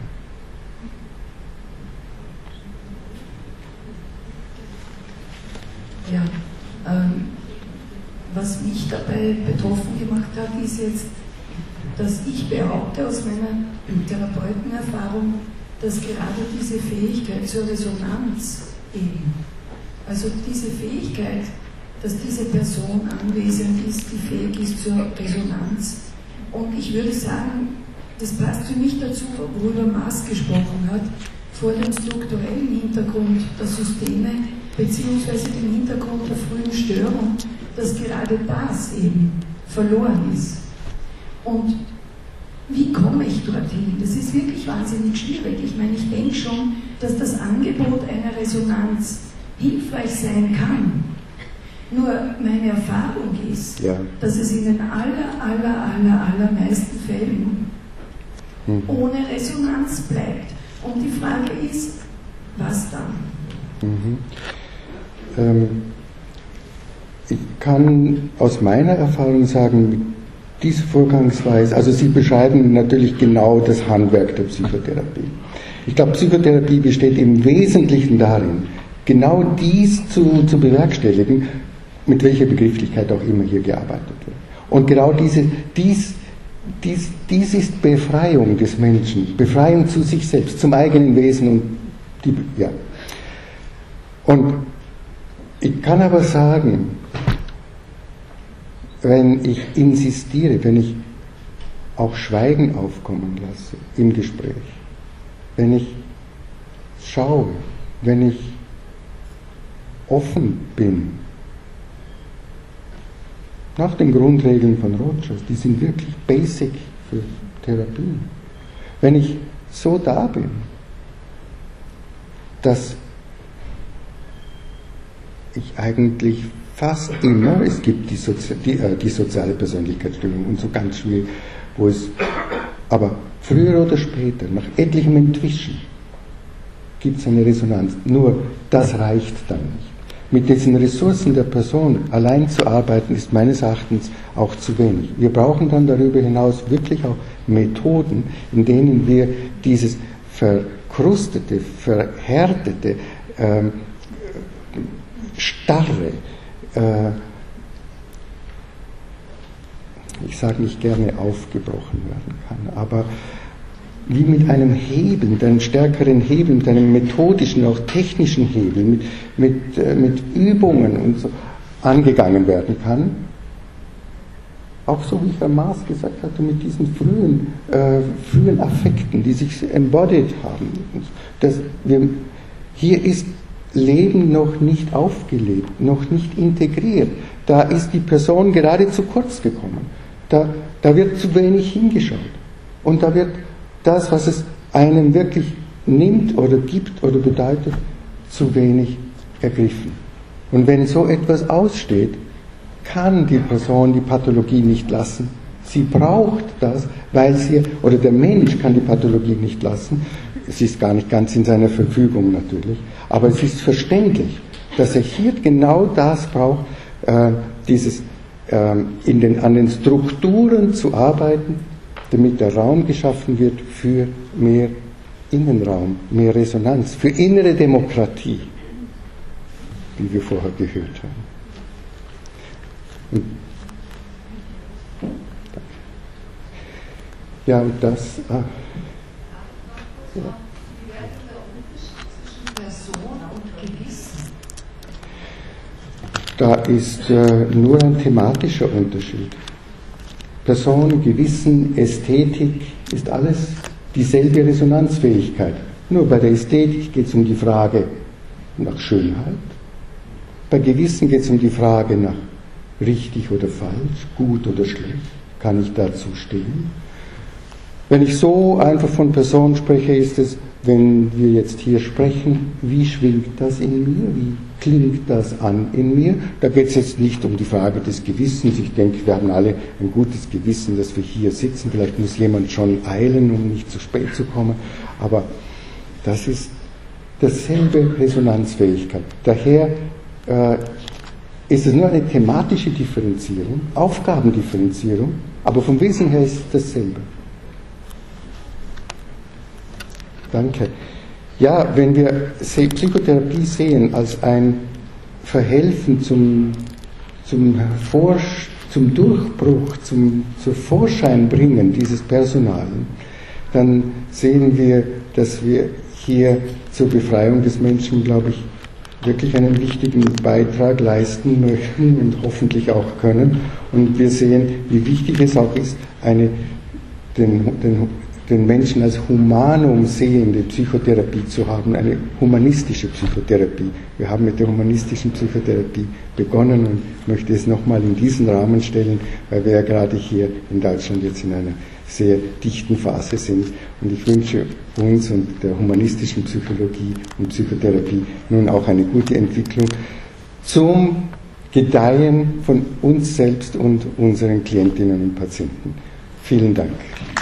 Ja, ähm, was mich dabei betroffen gemacht hat, ist jetzt, dass ich behaupte aus meiner Therapeutenerfahrung, dass gerade diese Fähigkeit zur Resonanz eben, also diese Fähigkeit, dass diese Person anwesend ist, die fähig ist zur Resonanz. Und ich würde sagen, das passt für mich dazu, worüber Maaß gesprochen hat, vor dem strukturellen Hintergrund der Systeme, beziehungsweise dem Hintergrund der frühen Störung, dass gerade das eben verloren ist. Und wie komme ich dorthin? Das ist wirklich wahnsinnig schwierig. Ich meine, ich denke schon, dass das Angebot einer Resonanz hilfreich sein kann. Nur meine Erfahrung ist, ja. dass es in den aller, aller, aller, allermeisten Fällen mhm. ohne Resonanz bleibt. Und die Frage ist, was dann? Mhm. Ähm, ich kann aus meiner Erfahrung sagen, diese Vorgangsweise, also Sie beschreiben natürlich genau das Handwerk der Psychotherapie. Ich glaube, Psychotherapie besteht im Wesentlichen darin, genau dies zu, zu bewerkstelligen, mit welcher Begrifflichkeit auch immer hier gearbeitet wird. Und genau diese, dies, dies, dies ist Befreiung des Menschen, Befreiung zu sich selbst, zum eigenen Wesen und die, ja. Und ich kann aber sagen, wenn ich insistiere, wenn ich auch Schweigen aufkommen lasse im Gespräch, wenn ich schaue, wenn ich offen bin, nach den Grundregeln von Rogers, die sind wirklich basic für Therapie. Wenn ich so da bin, dass ich eigentlich fast immer, es gibt die, Sozi die, äh, die soziale Persönlichkeitsstörung und so ganz schwierig, wo es, aber früher oder später, nach etlichem Entwischen, gibt es eine Resonanz. Nur das reicht dann nicht. Mit diesen Ressourcen der Person allein zu arbeiten, ist meines Erachtens auch zu wenig. Wir brauchen dann darüber hinaus wirklich auch Methoden, in denen wir dieses verkrustete, verhärtete, ähm, starre, äh, ich sage nicht gerne aufgebrochen werden kann, aber wie mit einem Hebel, mit einem stärkeren Hebel, mit einem methodischen, auch technischen Hebel, mit, mit, äh, mit Übungen und so angegangen werden kann. Auch so wie Herr Maas gesagt hatte, mit diesen frühen, äh, frühen Affekten, die sich embodied haben. Das, wir, hier ist Leben noch nicht aufgelebt, noch nicht integriert. Da ist die Person gerade zu kurz gekommen. Da, da wird zu wenig hingeschaut. Und da wird das, was es einem wirklich nimmt oder gibt oder bedeutet, zu wenig ergriffen. Und wenn so etwas aussteht, kann die Person die Pathologie nicht lassen. Sie braucht das, weil sie, oder der Mensch kann die Pathologie nicht lassen. Es ist gar nicht ganz in seiner Verfügung natürlich, aber es ist verständlich, dass er hier genau das braucht, äh, dieses äh, in den, an den Strukturen zu arbeiten, damit der Raum geschaffen wird für mehr Innenraum, mehr Resonanz, für innere Demokratie, wie wir vorher gehört haben. Und ja, und das... Ah, ja. Wie wäre der Unterschied zwischen Person und Gewissen? Da ist äh, nur ein thematischer Unterschied. Person, Gewissen, Ästhetik ist alles dieselbe Resonanzfähigkeit. Nur bei der Ästhetik geht es um die Frage nach Schönheit. Bei Gewissen geht es um die Frage nach richtig oder falsch, gut oder schlecht. Kann ich dazu stehen? Wenn ich so einfach von Person spreche, ist es, wenn wir jetzt hier sprechen, wie schwingt das in mir? Wie klingt das an in mir? Da geht es jetzt nicht um die Frage des Gewissens. Ich denke, wir haben alle ein gutes Gewissen, dass wir hier sitzen. Vielleicht muss jemand schon eilen, um nicht zu spät zu kommen. Aber das ist dasselbe Resonanzfähigkeit. Daher äh, ist es nur eine thematische Differenzierung, Aufgabendifferenzierung, aber vom Wesen her ist es dasselbe. Danke. Ja, wenn wir Psychotherapie sehen als ein Verhelfen zum, zum, Vorsch- zum Durchbruch, zum zur Vorscheinbringen dieses Personalen, dann sehen wir, dass wir hier zur Befreiung des Menschen, glaube ich, wirklich einen wichtigen Beitrag leisten möchten und hoffentlich auch können. Und wir sehen, wie wichtig es auch ist, eine, den, den, den Menschen als humanum sehende Psychotherapie zu haben, eine humanistische Psychotherapie. Wir haben mit der humanistischen Psychotherapie begonnen und möchte es nochmal in diesen Rahmen stellen, weil wir ja gerade hier in Deutschland jetzt in einer sehr dichten Phase sind. Und ich wünsche uns und der humanistischen Psychologie und Psychotherapie nun auch eine gute Entwicklung zum Gedeihen von uns selbst und unseren Klientinnen und Patienten. Vielen Dank.